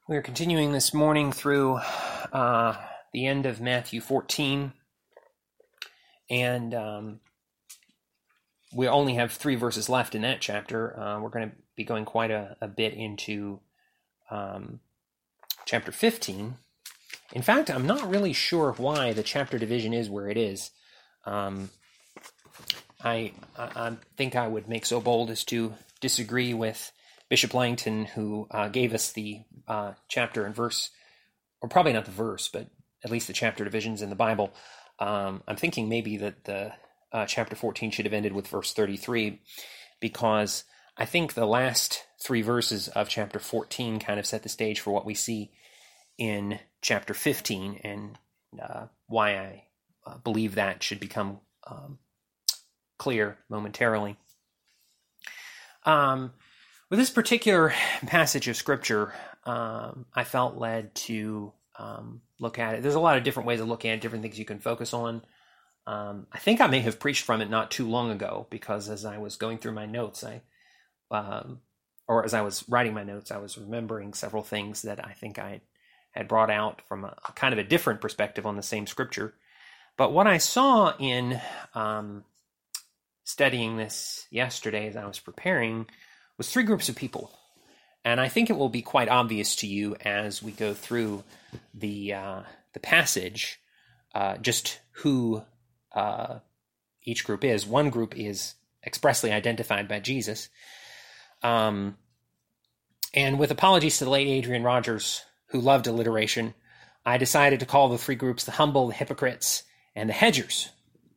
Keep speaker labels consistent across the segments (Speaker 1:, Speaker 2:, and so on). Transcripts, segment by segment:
Speaker 1: We're continuing this morning through the end of Matthew 14, and we only have 3 verses left in that chapter. We're going to be going quite a bit into chapter 15. In fact, I'm not really sure why the chapter division is where it is. I think I would make so bold as to disagree with Bishop Langton, who gave us the chapter and verse, or probably not the verse, but at least the chapter divisions in the Bible. I'm thinking maybe that the chapter 14 should have ended with verse 33, because I think the last 3 verses of chapter 14 kind of set the stage for what we see in chapter 15, and why I believe that should become clear momentarily. With this particular passage of Scripture, I felt led to look at it. There's a lot of different ways of looking at it, different things you can focus on. I think I may have preached from it not too long ago, because as I was going through my notes, or as I was writing my notes, I was remembering several things that I think I had brought out from a kind of a different perspective on the same Scripture. But what I saw in studying this yesterday as I was preparing was 3 groups of people. And I think it will be quite obvious to you as we go through the passage, just who each group is. One group is expressly identified by Jesus. And with apologies to the late Adrian Rogers, who loved alliteration, I decided to call the 3 groups the humble, the hypocrites, and the hedgers.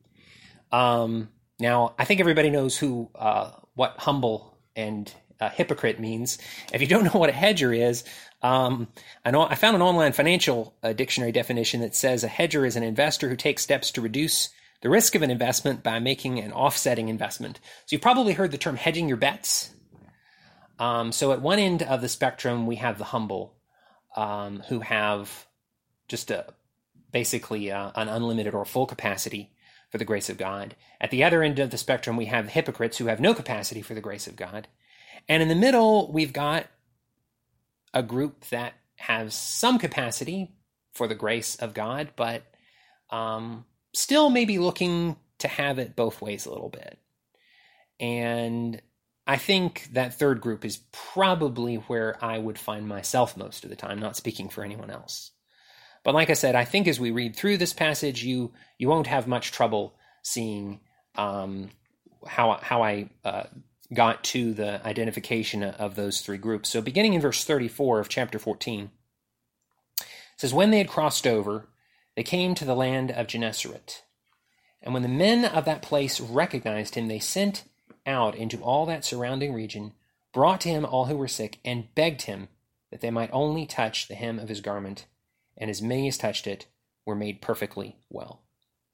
Speaker 1: Now, I think everybody knows what humble and hypocrite means. If you don't know what a hedger is, I found an online financial dictionary definition that says a hedger is an investor who takes steps to reduce the risk of an investment by making an offsetting investment. So you've probably heard the term hedging your bets. So at one end of the spectrum, we have the humble, who have just basically an unlimited or full capacity for the grace of God. At the other end of the spectrum, we have the hypocrites who have no capacity for the grace of God. And in the middle, we've got a group that has some capacity for the grace of God, but still maybe looking to have it both ways a little bit. And I think that third group is probably where I would find myself most of the time, not speaking for anyone else. But like I said, I think as we read through this passage, you won't have much trouble seeing how I got to the identification of those 3 groups. So beginning in verse 34 of chapter 14, it says, "When they had crossed over, they came to the land of Gennesaret. And when the men of that place recognized him, they sent out into all that surrounding region, brought to him all who were sick, and begged him that they might only touch the hem of his garment. And as many as touched it were made perfectly well."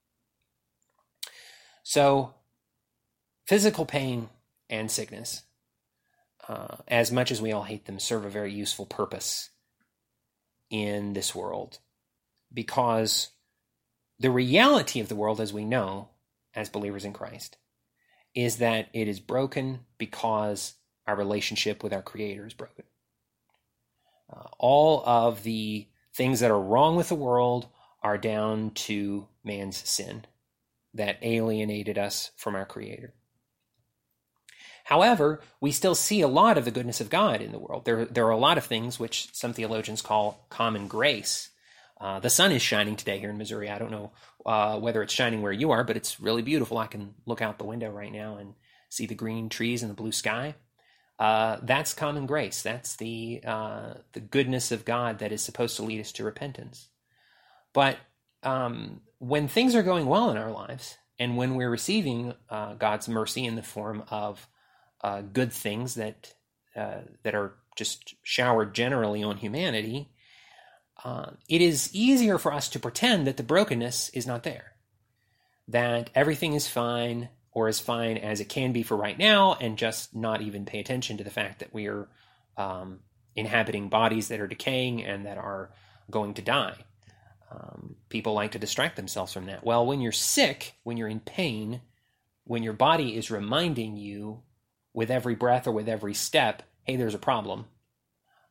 Speaker 1: So, physical pain and sickness, as much as we all hate them, serve a very useful purpose in this world, because the reality of the world, as we know, as believers in Christ, is that it is broken because our relationship with our Creator is broken. All of the things that are wrong with the world are down to man's sin that alienated us from our Creator. However, we still see a lot of the goodness of God in the world. There are a lot of things which some theologians call common grace. The sun is shining today here in Missouri. I don't know whether it's shining where you are, but it's really beautiful. I can look out the window right now and see the green trees and the blue sky. That's common grace. That's the goodness of God that is supposed to lead us to repentance. But when things are going well in our lives, and when we're receiving God's mercy in the form of good things that are just showered generally on humanity, it is easier for us to pretend that the brokenness is not there, that everything is fine, or as fine as it can be for right now, and just not even pay attention to the fact that we are inhabiting bodies that are decaying and that are going to die. People like to distract themselves from that. Well, when you're sick, when you're in pain, when your body is reminding you with every breath or with every step, hey, there's a problem,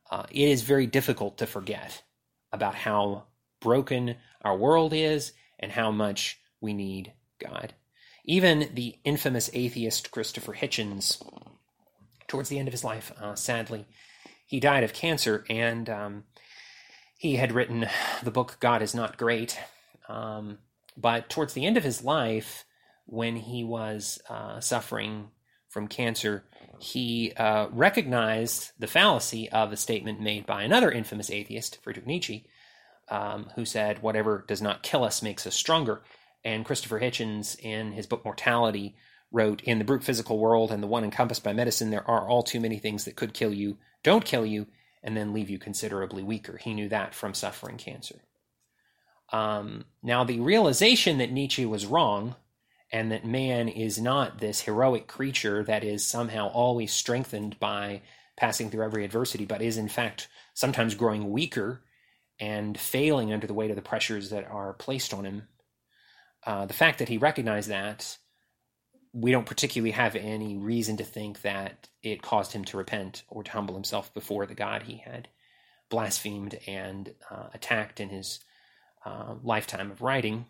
Speaker 1: it is very difficult to forget about how broken our world is and how much we need God. Even the infamous atheist Christopher Hitchens, towards the end of his life, sadly, he died of cancer, and he had written the book God is Not Great. But towards the end of his life, when he was suffering from cancer, he recognized the fallacy of a statement made by another infamous atheist, Friedrich Nietzsche, who said, "Whatever does not kill us makes us stronger." And Christopher Hitchens, in his book Mortality, wrote, "In the brute physical world and the one encompassed by medicine, there are all too many things that could kill you, don't kill you, and then leave you considerably weaker." He knew that from suffering cancer. Now, the realization that Nietzsche was wrong, and that man is not this heroic creature that is somehow always strengthened by passing through every adversity, but is in fact sometimes growing weaker and failing under the weight of the pressures that are placed on him. The fact that he recognized that, we don't particularly have any reason to think that it caused him to repent or to humble himself before the God he had blasphemed and attacked in his lifetime of writing.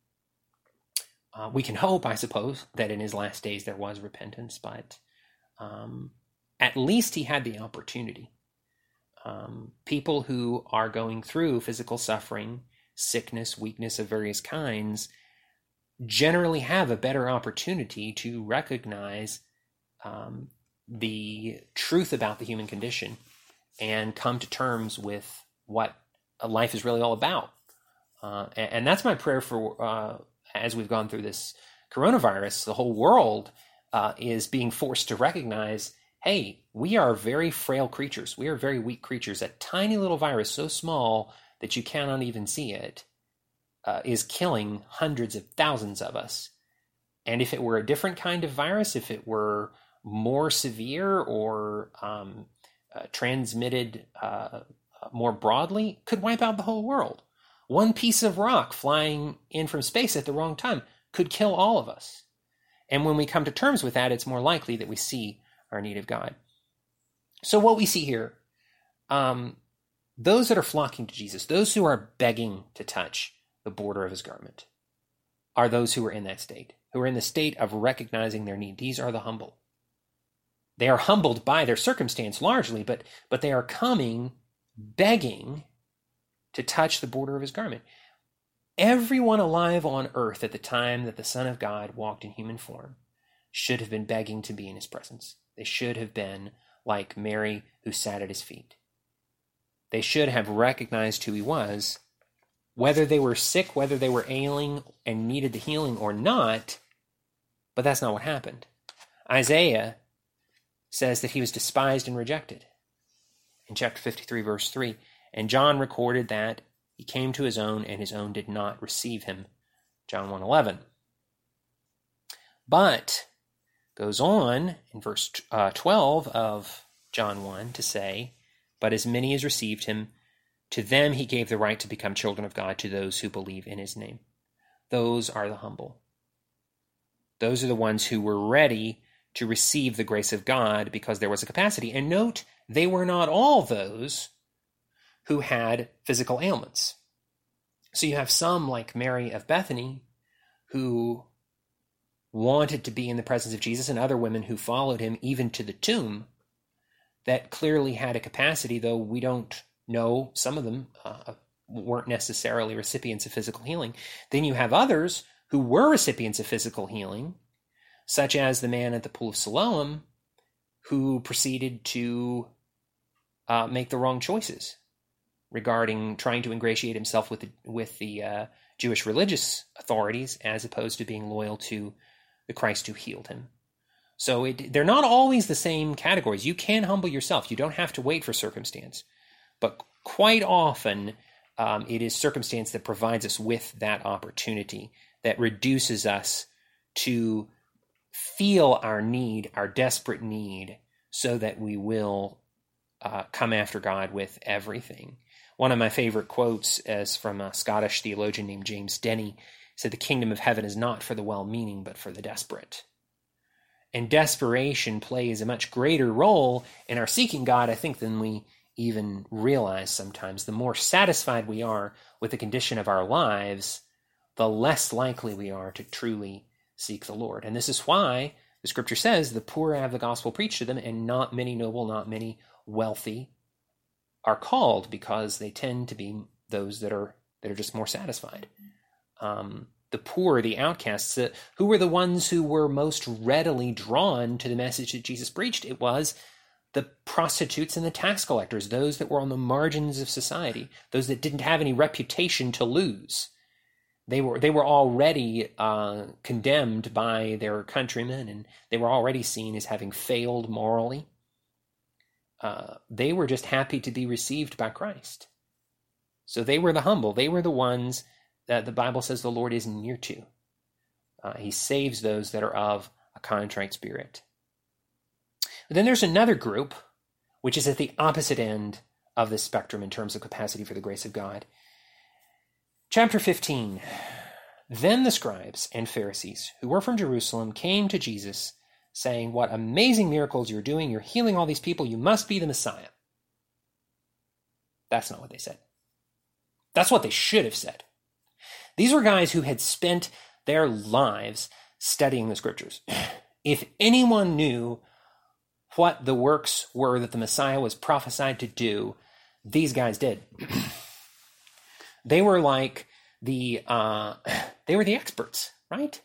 Speaker 1: We can hope, I suppose, that in his last days there was repentance, but at least he had the opportunity. People who are going through physical suffering, sickness, weakness of various kinds, generally have a better opportunity to recognize the truth about the human condition and come to terms with what life is really all about. And that's my prayer for, as we've gone through this coronavirus, the whole world is being forced to recognize, hey, we are very frail creatures. We are very weak creatures. A tiny little virus so small that you cannot even see it is killing hundreds of thousands of us. And if it were a different kind of virus, if it were more severe or transmitted more broadly, could wipe out the whole world. One piece of rock flying in from space at the wrong time could kill all of us. And when we come to terms with that, it's more likely that we see our need of God. So what we see here, those that are flocking to Jesus, those who are begging to touch the border of his garment, are those who are in that state, who are in the state of recognizing their need. These are the humble. They are humbled by their circumstance largely, but they are coming begging to touch the border of his garment. Everyone alive on earth at the time that the Son of God walked in human form should have been begging to be in his presence. They should have been like Mary who sat at his feet. They should have recognized who he was, whether they were sick, whether they were ailing and needed the healing or not, but that's not what happened. Isaiah says that he was despised and rejected in chapter 53, verse 3. And John recorded that he came to his own, and his own did not receive him. John 1:11. But goes on in verse 12 of John 1 to say, "But as many as received him, to them he gave the right to become children of God, to those who believe in his name." Those are the humble. Those are the ones who were ready to receive the grace of God because there was a capacity. And note, they were not all those who had physical ailments. So you have some like Mary of Bethany who wanted to be in the presence of Jesus, and other women who followed him even to the tomb that clearly had a capacity, though we don't know, some of them weren't necessarily recipients of physical healing. Then you have others who were recipients of physical healing, such as the man at the pool of Siloam who proceeded to make the wrong choices regarding trying to ingratiate himself with the Jewish religious authorities as opposed to being loyal to the Christ who healed him. So they're not always the same categories. You can humble yourself. You don't have to wait for circumstance. But quite often, it is circumstance that provides us with that opportunity, that reduces us to feel our need, our desperate need, so that we will come after God with everything. One of my favorite quotes is from a Scottish theologian named James Denney. He said, "The kingdom of heaven is not for the well-meaning, but for the desperate." And desperation plays a much greater role in our seeking God, I think, than we even realize sometimes. The more satisfied we are with the condition of our lives, the less likely we are to truly seek the Lord. And this is why the scripture says the poor have the gospel preached to them, and not many noble, not many wealthy are called, because they tend to be those that are just more satisfied. The poor, the outcasts, who were the ones who were most readily drawn to the message that Jesus preached? It was the prostitutes and the tax collectors, those that were on the margins of society, those that didn't have any reputation to lose. They were already condemned by their countrymen, and they were already seen as having failed morally. They were just happy to be received by Christ. So they were the humble. They were the ones that the Bible says the Lord is near to. He saves those that are of a contrite spirit. But then there's another group, which is at the opposite end of the spectrum in terms of capacity for the grace of God. Chapter 15. Then the scribes and Pharisees, who were from Jerusalem, came to Jesus, saying, "What amazing miracles you're doing. You're healing all these people. You must be the Messiah." That's not what they said. That's what they should have said. These were guys who had spent their lives studying the scriptures. If anyone knew what the works were that the Messiah was prophesied to do, these guys did. They were like the experts, right?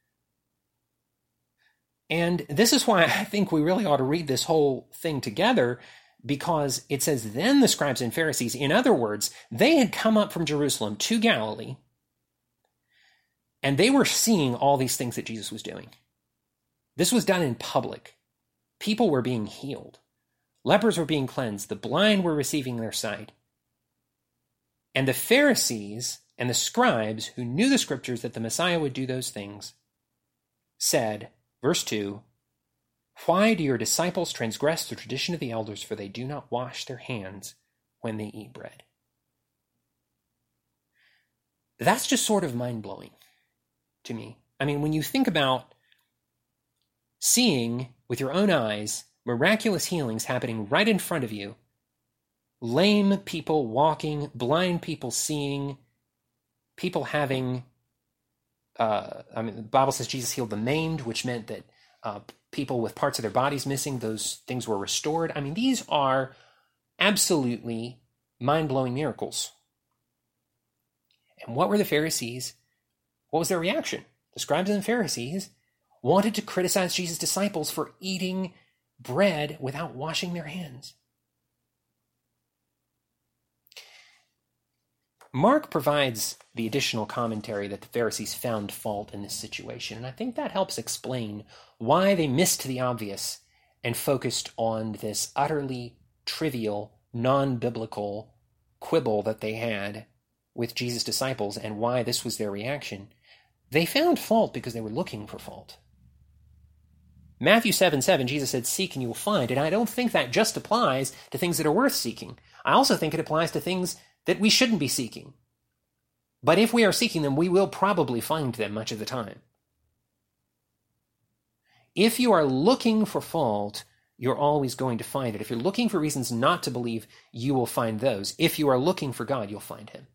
Speaker 1: And this is why I think we really ought to read this whole thing together, because it says, then the scribes and Pharisees, in other words, they had come up from Jerusalem to Galilee, and they were seeing all these things that Jesus was doing. This was done in public. People were being healed. Lepers were being cleansed. The blind were receiving their sight. And the Pharisees and the scribes, who knew the scriptures that the Messiah would do those things, said, verse 2, "Why do your disciples transgress the tradition of the elders, for they do not wash their hands when they eat bread?" That's just sort of mind-blowing to me. I mean, when you think about seeing with your own eyes miraculous healings happening right in front of you, lame people walking, blind people seeing, people having, the Bible says Jesus healed the maimed, which meant that people with parts of their bodies missing, those things were restored. I mean, these are absolutely mind-blowing miracles. And what were the Pharisees? What was their reaction? The scribes and the Pharisees wanted to criticize Jesus' disciples for eating bread without washing their hands. Mark provides the additional commentary that the Pharisees found fault in this situation, and I think that helps explain why they missed the obvious and focused on this utterly trivial, non-biblical quibble that they had with Jesus' disciples, and why this was their reaction. They found fault because they were looking for fault. Matthew 7:7, Jesus said, "Seek and you will find," and I don't think that just applies to things that are worth seeking. I also think it applies to things that we shouldn't be seeking. But if we are seeking them, we will probably find them much of the time. If you are looking for fault, you're always going to find it. If you're looking for reasons not to believe, you will find those. If you are looking for God, you'll find him.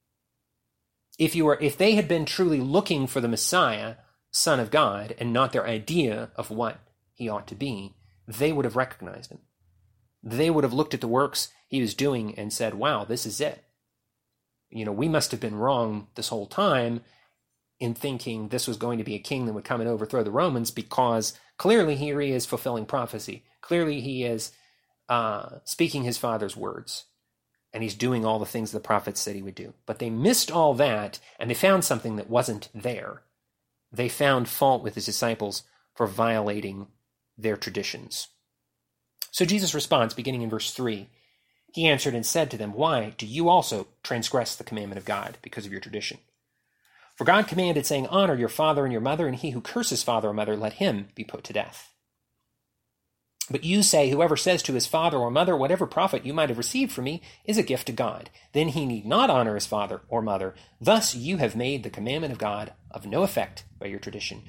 Speaker 1: If they had been truly looking for the Messiah, Son of God, and not their idea of what he ought to be, they would have recognized him. They would have looked at the works he was doing and said, wow, this is it. We must have been wrong this whole time in thinking this was going to be a king that would come and overthrow the Romans, because clearly here he is fulfilling prophecy. Clearly he is speaking his Father's words, and he's doing all the things the prophets said he would do. But they missed all that, and they found something that wasn't there. They found fault with his disciples for violating their traditions. So Jesus responds, beginning in verse 3. He answered and said to them, "Why do you also transgress the commandment of God because of your tradition? For God commanded, saying, 'Honor your father and your mother,' and he who curses father or mother, let him be put to death. But you say, whoever says to his father or mother, whatever profit you might have received from me is a gift to God, then he need not honor his father or mother. Thus you have made the commandment of God of no effect by your tradition.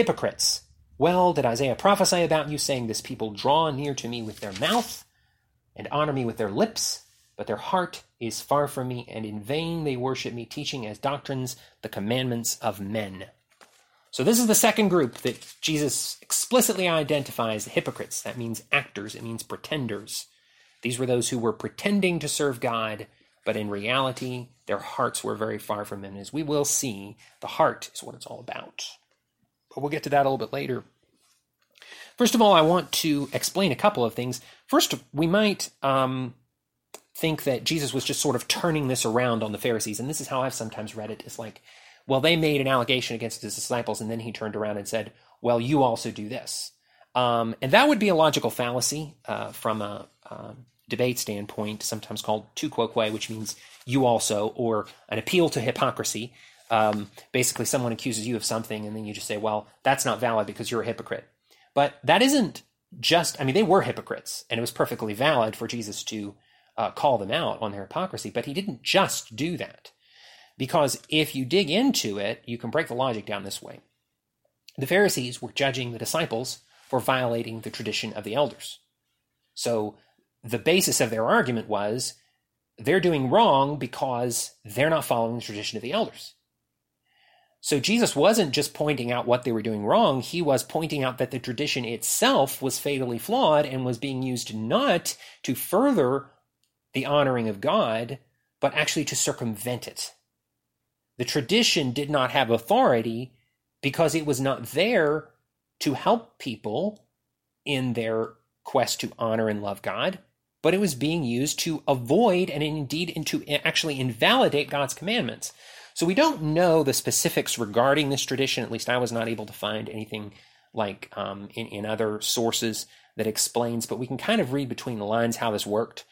Speaker 1: Hypocrites! Well did Isaiah prophesy about you, saying, this people draw near to me with their mouth, and honor me with their lips, but their heart is far from me, and in vain they worship me, teaching as doctrines the commandments of men. So this is the second group that Jesus explicitly identifies, the hypocrites. That means actors. It means pretenders. These were those who were pretending to serve God, but in reality, their hearts were very far from him. As we will see, the heart is what it's all about. But we'll get to that a little bit later. First of all, I want to explain a couple of things. First, we might think that Jesus was just sort of turning this around on the Pharisees, and this is how I've sometimes read it. It's like, well, they made an allegation against his disciples, and then he turned around and said, well, you also do this. And that would be a logical fallacy from a debate standpoint, sometimes called tu quoque, which means you also, or an appeal to hypocrisy. Basically, someone accuses you of something, and then you just say, well, that's not valid because you're a hypocrite. But that isn't just, they were hypocrites, and it was perfectly valid for Jesus to call them out on their hypocrisy, but he didn't just do that. Because if you dig into it, you can break the logic down this way. The Pharisees were judging the disciples for violating the tradition of the elders. So the basis of their argument was they're doing wrong because they're not following the tradition of the elders. So Jesus wasn't just pointing out what they were doing wrong, he was pointing out that the tradition itself was fatally flawed and was being used not to further the honoring of God, but actually to circumvent it. The tradition did not have authority because it was not there to help people in their quest to honor and love God, but it was being used to avoid and indeed to actually invalidate God's commandments. So we don't know the specifics regarding this tradition. At least I was not able to find anything like in other sources that explains, but we can kind of read between the lines how this worked.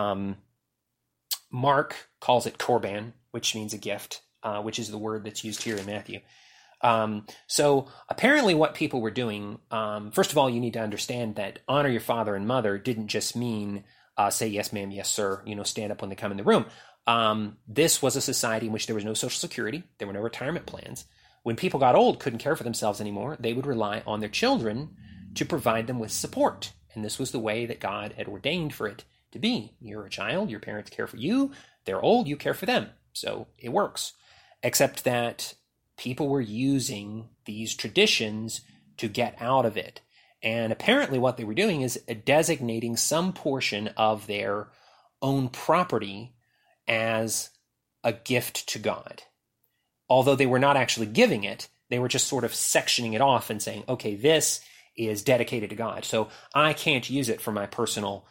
Speaker 1: Mark calls it korban, which means a gift, which is the word that's used here in Matthew. So apparently what people were doing, first of all, you need to understand that honor your father and mother didn't just mean say yes ma'am, yes sir, stand up when they come in the room. This was a society in which there was no Social Security, there were no retirement plans. When people got old, couldn't care for themselves anymore, they would rely on their children to provide them with support. And this was the way that God had ordained for it to be. You're a child, your parents care for you, they're old, you care for them. So it works. Except that people were using these traditions to get out of it. And apparently what they were doing is designating some portion of their own property as a gift to God. Although they were not actually giving it, they were just sort of sectioning it off and saying, okay, this is dedicated to God. So I can't use it for my personal,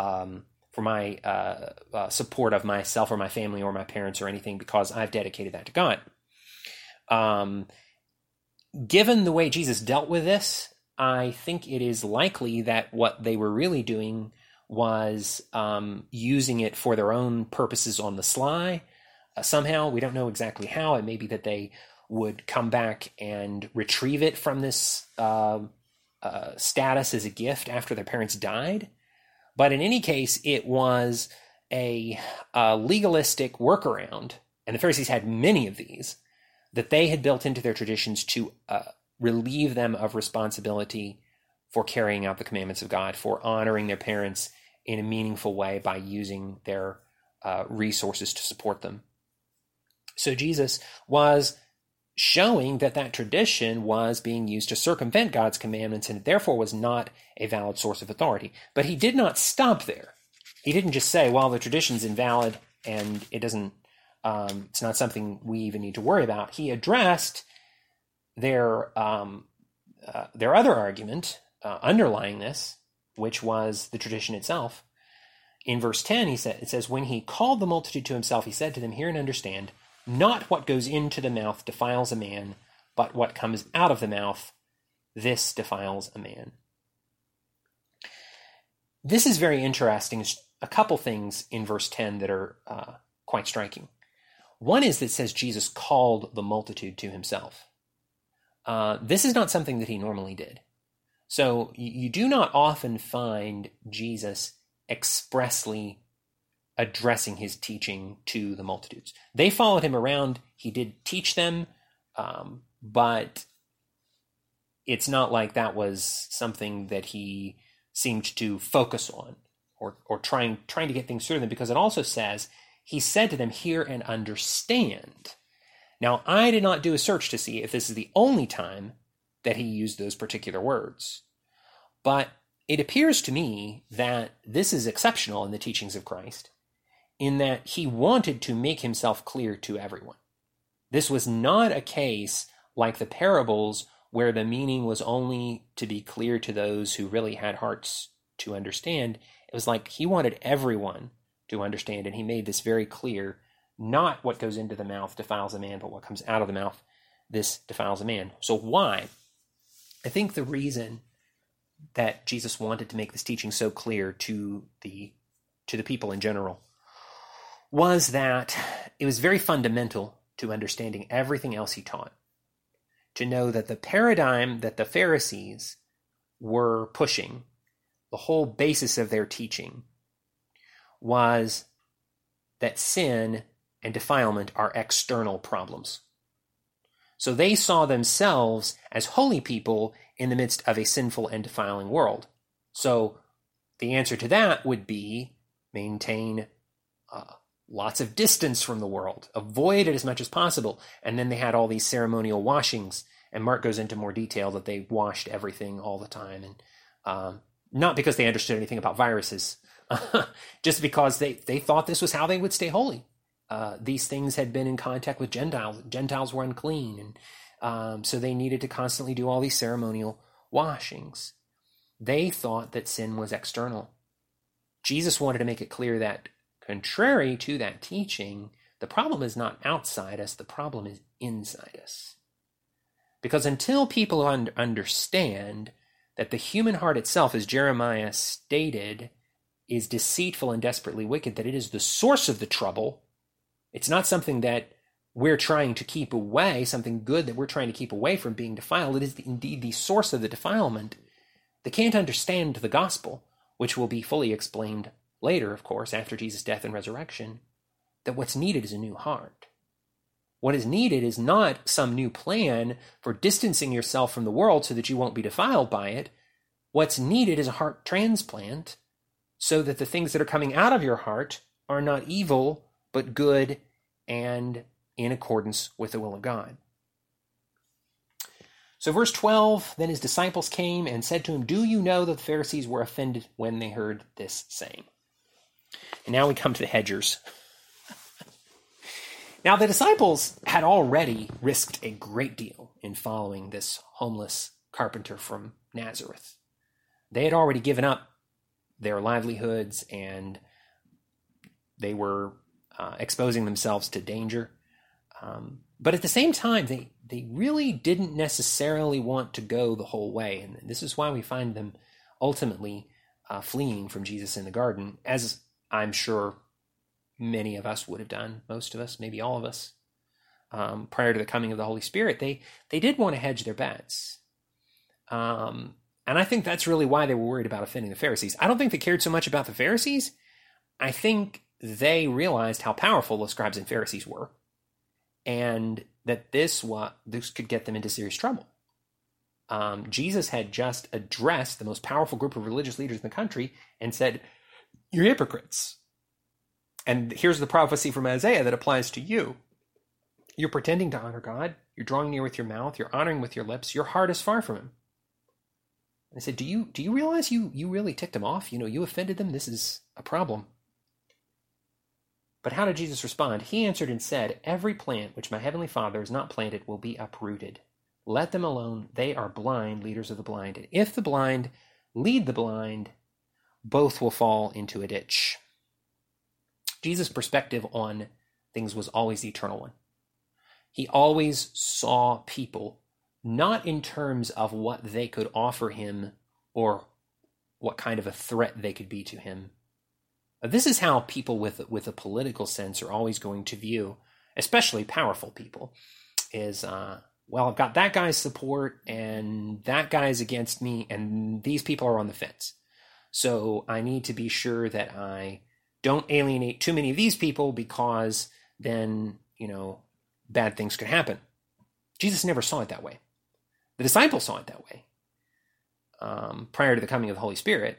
Speaker 1: support of myself or my family or my parents or anything because I've dedicated that to God. Given the way Jesus dealt with this, I think it is likely that what they were really doing was using it for their own purposes on the sly. Somehow, we don't know exactly how. It may be that they would come back and retrieve it from this status as a gift after their parents died. But in any case, it was a legalistic workaround, and the Pharisees had many of these, that they had built into their traditions to relieve them of responsibility for carrying out the commandments of God, for honoring their parents in a meaningful way by using their resources to support them. So Jesus was showing that that tradition was being used to circumvent God's commandments and therefore was not a valid source of authority. But he did not stop there. He didn't just say, well, the tradition's invalid and it doesn't, it's not something we even need to worry about. He addressed their other argument underlying this, which was the tradition itself. In verse 10, it says, when he called the multitude to himself, he said to them, hear and understand, not what goes into the mouth defiles a man, but what comes out of the mouth, this defiles a man. This is very interesting. A couple things in verse 10 that are quite striking. One is that it says Jesus called the multitude to himself. This is not something that he normally did. So you do not often find Jesus expressly addressing his teaching to the multitudes. They followed him around. He did teach them, but it's not like that was something that he seemed to focus on. or trying to get things through to them, because it also says, he said to them, hear and understand. Now, I did not do a search to see if this is the only time that he used those particular words, but it appears to me that this is exceptional in the teachings of Christ, in that he wanted to make himself clear to everyone. This was not a case like the parables where the meaning was only to be clear to those who really had hearts to understand. It was like he wanted everyone to understand, and he made this very clear. Not what goes into the mouth defiles a man, but what comes out of the mouth, this defiles a man. So why? I think the reason that Jesus wanted to make this teaching so clear to the people in general was that it was very fundamental to understanding everything else he taught. To know that the paradigm that the Pharisees were pushing, the whole basis of their teaching, was that sin and defilement are external problems. So they saw themselves as holy people in the midst of a sinful and defiling world. So the answer to that would be maintain lots of distance from the world, avoid it as much as possible. And then they had all these ceremonial washings, and Mark goes into more detail that they washed everything all the time, and not because they understood anything about viruses, just because they thought this was how they would stay holy. These things had been in contact with Gentiles. Gentiles were unclean, and so they needed to constantly do all these ceremonial washings. They thought that sin was external. Jesus wanted to make it clear that, contrary to that teaching, the problem is not outside us, the problem is inside us. Because until people understand that the human heart itself, as Jeremiah stated, is deceitful and desperately wicked, that it is the source of the trouble, it's not something that we're trying to keep away, something good that we're trying to keep away from being defiled. It is indeed the source of the defilement. They can't understand the gospel, which will be fully explained later, of course, after Jesus' death and resurrection, that what's needed is a new heart. What is needed is not some new plan for distancing yourself from the world so that you won't be defiled by it. What's needed is a heart transplant so that the things that are coming out of your heart are not evil, but good and in accordance with the will of God. So verse 12, then his disciples came and said to him, do you know that the Pharisees were offended when they heard this saying? And now we come to the hedgers. Now the disciples had already risked a great deal in following this homeless carpenter from Nazareth. They had already given up their livelihoods, and they were exposing themselves to danger. But at the same time, they really didn't necessarily want to go the whole way. And this is why we find them ultimately fleeing from Jesus in the garden, as I'm sure many of us would have done, most of us, maybe all of us, prior to the coming of the Holy Spirit. They did want to hedge their bets. And I think that's really why they were worried about offending the Pharisees. I don't think they cared so much about the Pharisees. I think they realized how powerful the scribes and Pharisees were, and that this could get them into serious trouble. Jesus had just addressed the most powerful group of religious leaders in the country and said, you're hypocrites. And here's the prophecy from Isaiah that applies to you. You're pretending to honor God. You're drawing near with your mouth. You're honoring with your lips. Your heart is far from him. And I said, do you realize you really ticked them off? You offended them. This is a problem. But how did Jesus respond? He answered and said, every plant which my heavenly Father has not planted will be uprooted. Let them alone. They are blind leaders of the blind. And if the blind lead the blind, both will fall into a ditch. Jesus' perspective on things was always the eternal one. He always saw people not in terms of what they could offer him or what kind of a threat they could be to him. This is how people with a political sense are always going to view, especially powerful people, is, well, I've got that guy's support and that guy's against me and these people are on the fence. So I need to be sure that I don't alienate too many of these people, because then, bad things could happen. Jesus never saw it that way. The disciples saw it that way prior to the coming of the Holy Spirit,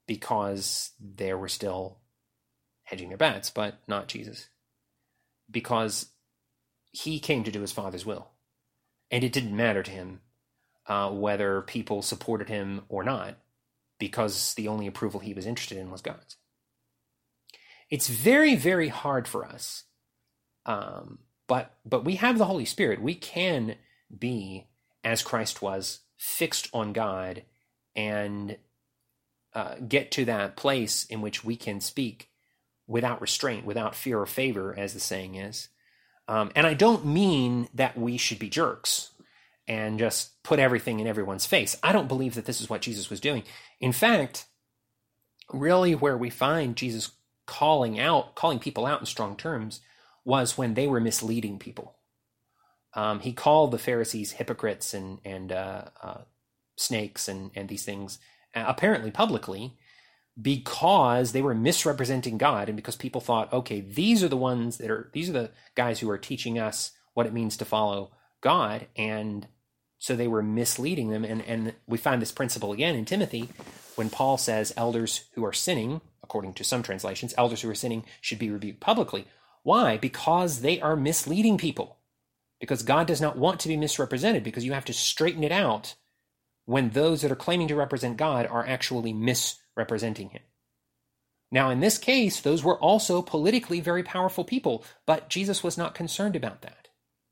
Speaker 1: because they were still hedging their bets, but not Jesus. Because he came to do his Father's will. And it didn't matter to him whether people supported him or not, because the only approval he was interested in was God's. It's very, very hard for us, but we have the Holy Spirit. We can be, as Christ was, fixed on God and get to that place in which we can speak without restraint, without fear or favor, as the saying is. And I don't mean that we should be jerks and just put everything in everyone's face. I don't believe that this is what Jesus was doing. In fact, really where we find Jesus calling people out in strong terms was when they were misleading people. He called the Pharisees hypocrites and snakes and these things, apparently publicly, because they were misrepresenting God, and because people thought, okay, these are the guys who are teaching us what it means to follow God, and so they were misleading them. And we find this principle again in Timothy when Paul says elders who are sinning, according to some translations, elders who are sinning should be rebuked publicly. Why? Because they are misleading people. Because God does not want to be misrepresented, because you have to straighten it out when those that are claiming to represent God are actually misrepresenting him. Now, in this case, those were also politically very powerful people, but Jesus was not concerned about that.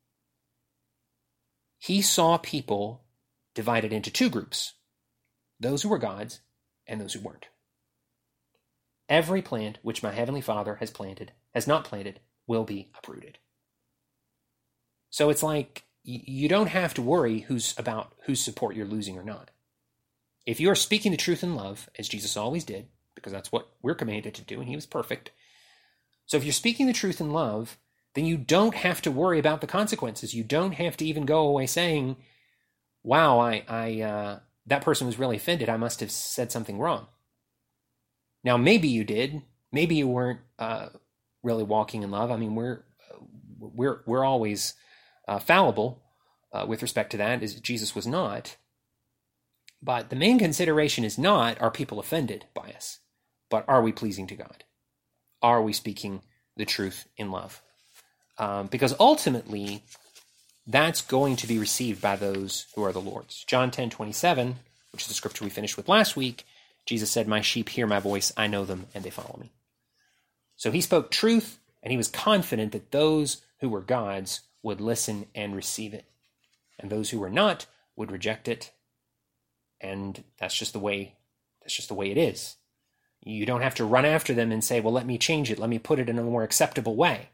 Speaker 1: He saw people divided into two groups, those who were God's and those who weren't. Every plant which my heavenly Father has not planted, will be uprooted. So it's like, you don't have to worry whose support you're losing or not. If you're speaking the truth in love, as Jesus always did, because that's what we're commanded to do, and he was perfect. So if you're speaking the truth in love, then you don't have to worry about the consequences. You don't have to even go away saying, wow, that person was really offended. I must have said something wrong. Now, maybe you did. Maybe you weren't really walking in love. I mean, we're always fallible with respect to that, as Jesus was not. But the main consideration is not, are people offended by us? But are we pleasing to God? Are we speaking the truth in love? Because ultimately, that's going to be received by those who are the Lord's. John 10:27, which is the scripture we finished with last week, Jesus said, my sheep hear my voice, I know them, and they follow me. So he spoke truth, and he was confident that those who were God's would listen and receive it. And those who were not would reject it. And that's just the way it is. You don't have to run after them and say, well, let me change it. Let me put it in a more acceptable way.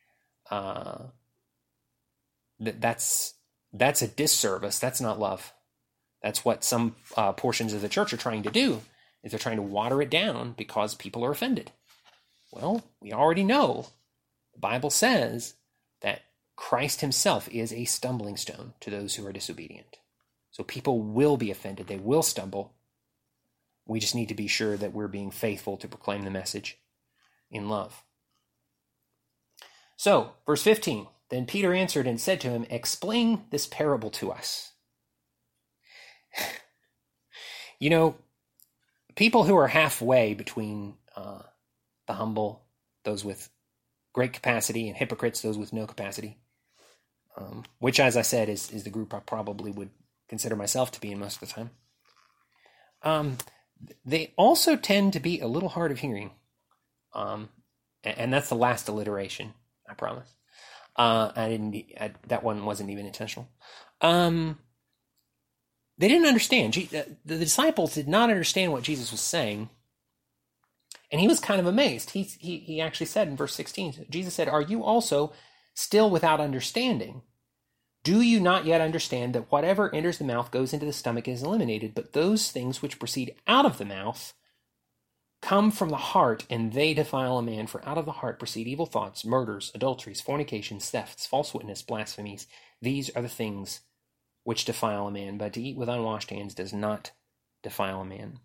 Speaker 1: That's a disservice. That's not love. That's what some portions of the church are trying to do, is they're trying to water it down because people are offended. Well, we already know the Bible says that Christ himself is a stumbling stone to those who are disobedient. So people will be offended. They will stumble. We just need to be sure that we're being faithful to proclaim the message in love. So, verse 15, then Peter answered and said to him, explain this parable to us. You know, people who are halfway between the humble, those with great capacity, and hypocrites, those with no capacity, which, as I said, is the group I probably would consider myself to be in most of the time. They also tend to be a little hard of hearing. And that's the last alliteration, I promise. That one wasn't even intentional. They didn't understand. The disciples did not understand what Jesus was saying. And he was kind of amazed. He actually said in verse 16, Jesus said, are you also still without understanding? Do you not yet understand that whatever enters the mouth goes into the stomach and is eliminated, but those things which proceed out of the mouth come from the heart, and they defile a man? For out of the heart proceed evil thoughts, murders, adulteries, fornications, thefts, false witness, blasphemies. These are the things which defile a man, but to eat with unwashed hands does not defile a man.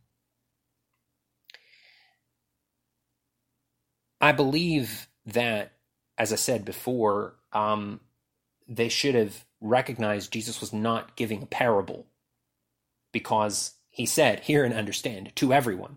Speaker 1: I believe that, as I said before, they should have recognized Jesus was not giving a parable, because he said, hear and understand, to everyone.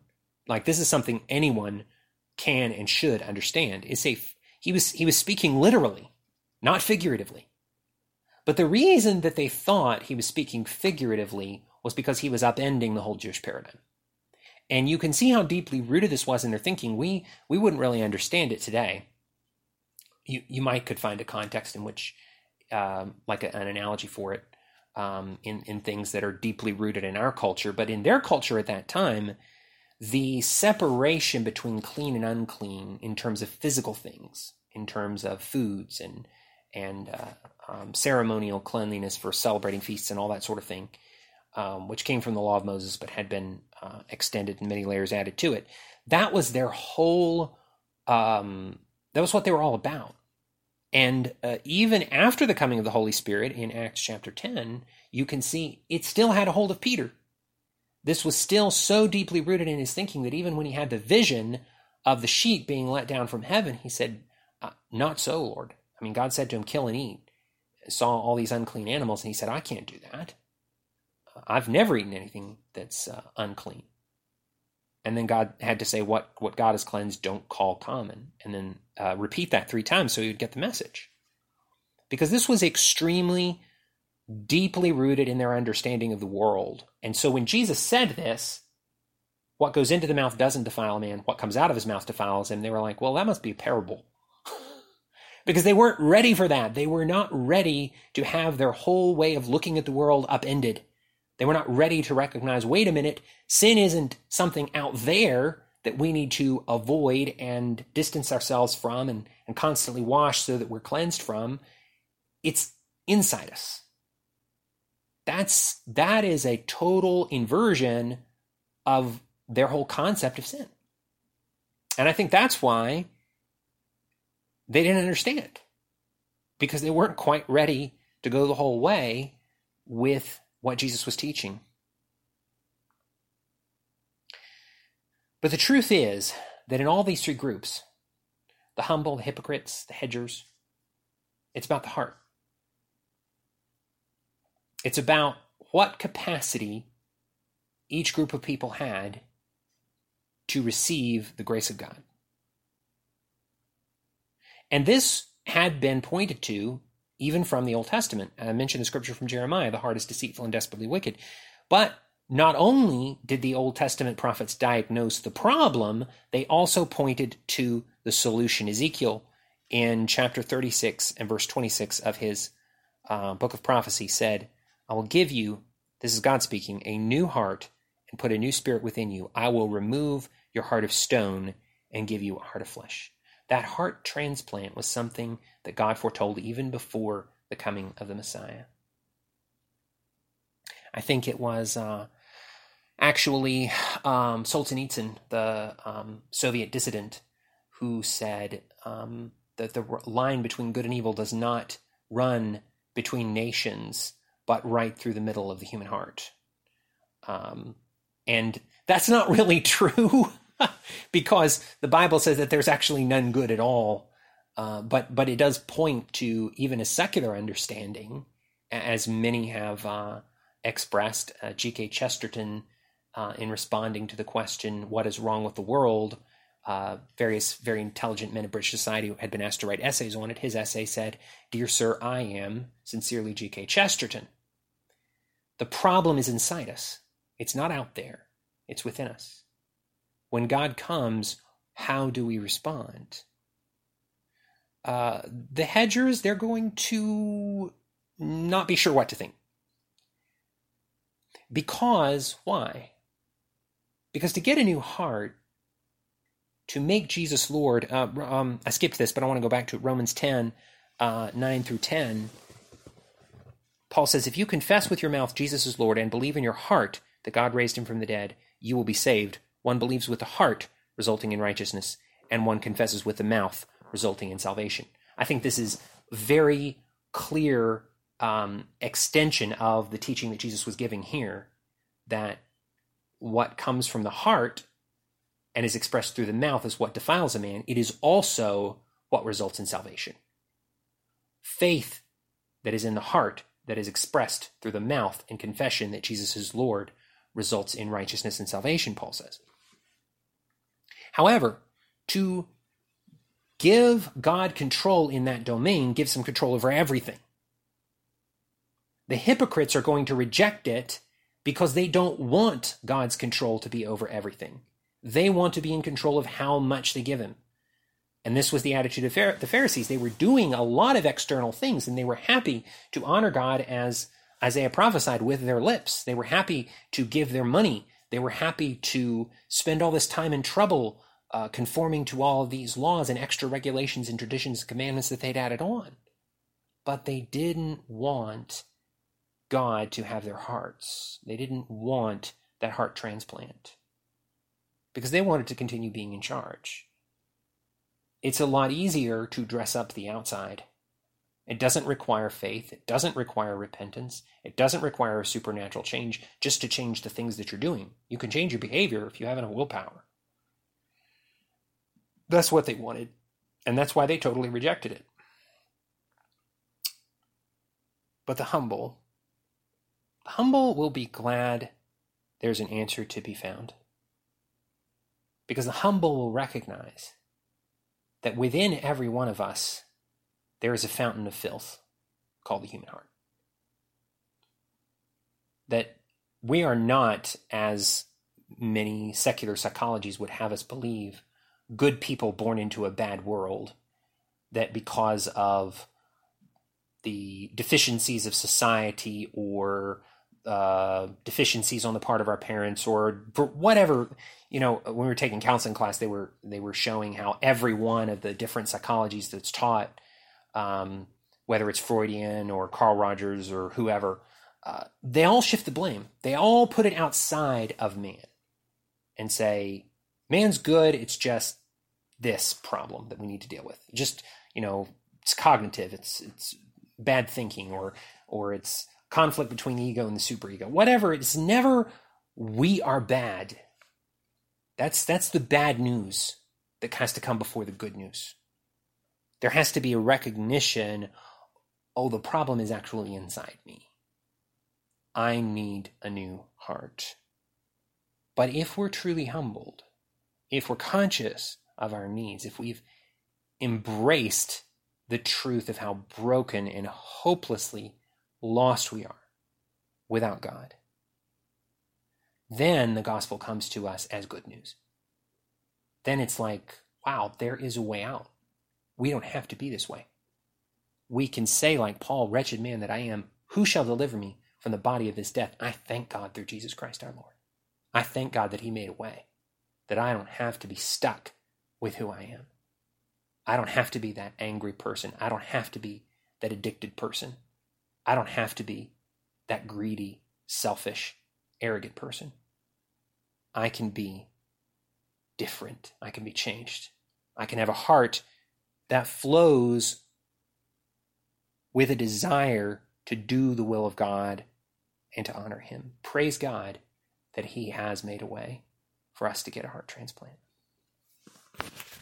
Speaker 1: Like, this is something anyone can and should understand. He was speaking literally, not figuratively. But the reason that they thought he was speaking figuratively was because he was upending the whole Jewish paradigm. And you can see how deeply rooted this was in their thinking. We wouldn't really understand it today. You might could find a context in which, like an analogy for it, in things that are deeply rooted in our culture. But in their culture at that time, the separation between clean and unclean in terms of physical things, in terms of foods and ceremonial cleanliness for celebrating feasts and all that sort of thing, which came from the law of Moses but had been extended and many layers added to it. That was their whole, that was what they were all about. And even after the coming of the Holy Spirit in Acts chapter 10, you can see it still had a hold of Peter. This was still so deeply rooted in his thinking that even when he had the vision of the sheet being let down from heaven, he said, not so, Lord. I mean, God said to him, kill and eat. Saw all these unclean animals, and he said, I can't do that. I've never eaten anything that's unclean. And then God had to say, what God has cleansed, don't call common. And then repeat that 3 times so you'd get the message. Because this was extremely deeply rooted in their understanding of the world. And so when Jesus said this, what goes into the mouth doesn't defile a man, what comes out of his mouth defiles him, they were like, well, that must be a parable. Because they weren't ready for that. They were not ready to have their whole way of looking at the world upended. They were not ready to recognize, wait a minute, sin isn't something out there that we need to avoid and distance ourselves from and constantly wash so that we're cleansed from. It's inside us. That is a total inversion of their whole concept of sin. And I think that's why they didn't understand, because they weren't quite ready to go the whole way with what Jesus was teaching. But the truth is that in all these 3 groups, the humble, the hypocrites, the hedgers, it's about the heart. It's about what capacity each group of people had to receive the grace of God. And this had been pointed to even from the Old Testament. I mentioned the scripture from Jeremiah, the heart is deceitful and desperately wicked. But not only did the Old Testament prophets diagnose the problem, they also pointed to the solution. Ezekiel, in chapter 36 and verse 26 of his book of prophecy, said, I will give you, this is God speaking, a new heart and put a new spirit within you. I will remove your heart of stone and give you a heart of flesh. That heart transplant was something that God foretold even before the coming of the Messiah. I think it was actually Solzhenitsyn, the Soviet dissident, who said that the line between good and evil does not run between nations, but right through the middle of the human heart. And that's not really true, because the Bible says that there's actually none good at all. But it does point to even a secular understanding, as many have expressed. G.K. Chesterton, in responding to the question, what is wrong with the world, various very intelligent men of British society who had been asked to write essays on it, his essay said, Dear Sir, I am sincerely G.K. Chesterton. The problem is inside us. It's not out there. It's within us. When God comes, how do we respond? The hedgers, they're going to not be sure what to think. Because, why? Because to get a new heart, to make Jesus Lord, I skipped this, but I want to go back to it. Romans 10, 9 through 10. Paul says, if you confess with your mouth Jesus is Lord and believe in your heart that God raised him from the dead, you will be saved. One believes with the heart, resulting in righteousness, and one confesses with the mouth, resulting in salvation. I think this is very clear extension of the teaching that Jesus was giving here, that what comes from the heart and is expressed through the mouth is what defiles a man. It is also what results in salvation. Faith that is in the heart, that is expressed through the mouth in confession that Jesus is Lord, results in righteousness and salvation, Paul says. However, to give God control in that domain gives him control over everything. The hypocrites are going to reject it because they don't want God's control to be over everything. They want to be in control of how much they give him. And this was the attitude of the Pharisees. They were doing a lot of external things, and they were happy to honor God as Isaiah prophesied with their lips. They were happy to give their money. They were happy to spend all this time and trouble conforming to all of these laws and extra regulations and traditions and commandments that they'd added on. But they didn't want God to have their hearts. They didn't want that heart transplant because they wanted to continue being in charge. It's a lot easier to dress up the outside. It doesn't require faith. It doesn't require repentance. It doesn't require a supernatural change just to change the things that you're doing. You can change your behavior if you have enough willpower. That's what they wanted, and that's why they totally rejected it. But the humble will be glad there's an answer to be found. Because the humble will recognize that within every one of us, there is a fountain of filth called the human heart. That we are not, as many secular psychologies would have us believe, good people born into a bad world, that because of the deficiencies of society or deficiencies on the part of our parents or for whatever, when we were taking counseling class, they were showing how every one of the different psychologies that's taught, whether it's Freudian or Carl Rogers or whoever, they all shift the blame. They all put it outside of man and say, man's good, it's just this problem that we need to deal with. Just, it's cognitive, it's bad thinking, or it's conflict between the ego and the superego. Whatever, it's never we are bad. That's the bad news that has to come before the good news. There has to be a recognition, the problem is actually inside me. I need a new heart. But if we're truly humbled, if we're conscious of our needs, if we've embraced the truth of how broken and hopelessly lost we are without God, then the gospel comes to us as good news. Then it's like, wow, there is a way out. We don't have to be this way. We can say like Paul, wretched man that I am, who shall deliver me from the body of this death? I thank God through Jesus Christ our Lord. I thank God that he made a way, that I don't have to be stuck with who I am. I don't have to be that angry person. I don't have to be that addicted person. I don't have to be that greedy, selfish, arrogant person. I can be different. I can be changed. I can have a heart that flows with a desire to do the will of God and to honor him. Praise God that he has made a way for us to get a heart transplant.